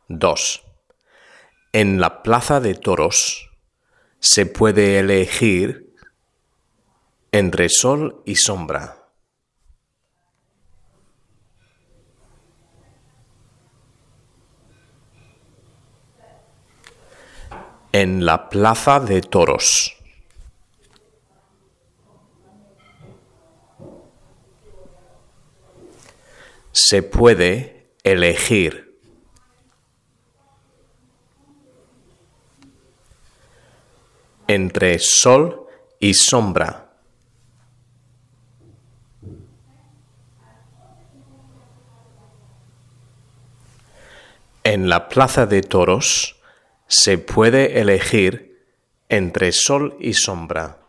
2. En la plaza de toros se puede elegir entre sol y sombra. En la plaza de toros se puede elegir entre sol y sombra. En la plaza de toros se puede elegir entre sol y sombra.